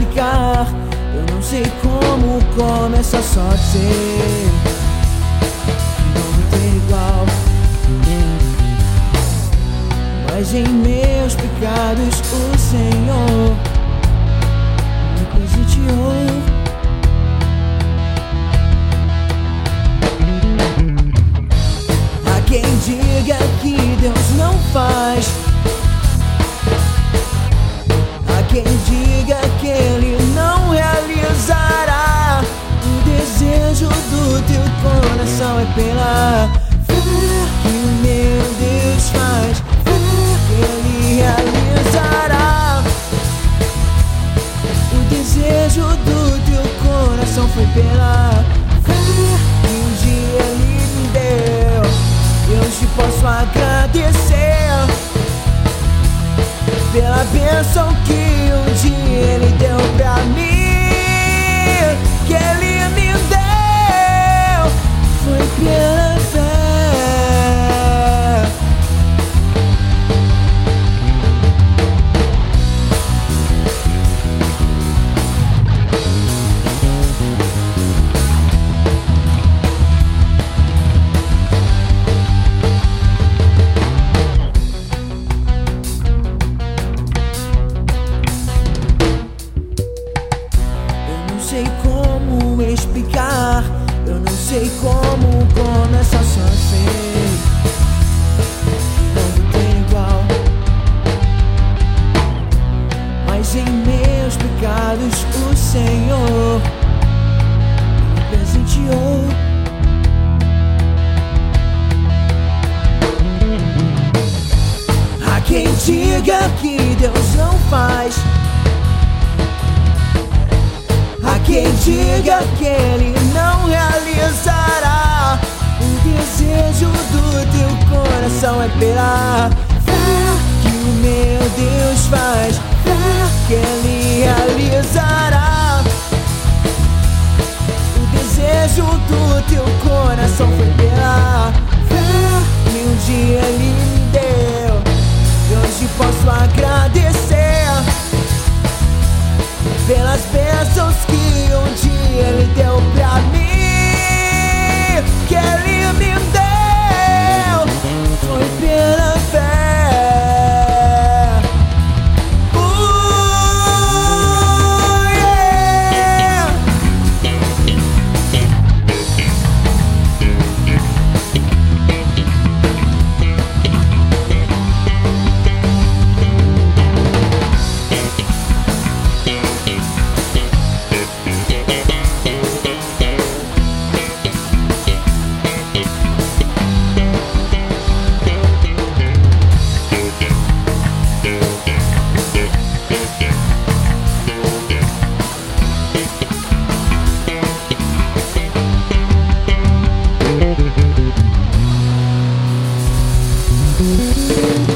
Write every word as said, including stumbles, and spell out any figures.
explicar. Eu não sei como começa, só sei não tem igual. Mas em meus pecados o Senhor me presenteou. Há quem diga que Deus não faz, há quem diga que Ele não realizará. O desejo do teu coração é pela fé que o meu Deus faz, que Ele realizará. O desejo do teu coração foi pela fé que um dia Ele me deu. Eu te posso agradecer pela bênção que um dia Ele deu pra mim, que Ele me deu, foi pela fé. Eu não sei como explicar, eu não sei como começa, só sei não tem igual. Mas em meus pecados o Senhor me presenteou. Há quem diga que Deus não faz, há quem diga que Ele não realizará. O desejo do teu coração é pela fé que o meu Deus faz, fé que Ele realizará. O desejo do teu coração foi pela fé que um dia Ele me deu. E hoje posso agradecer pelas bênçãos que um dia Ele deu pra mim, que Ele me deu, foi pela fé. Uh, yeah. Thank you.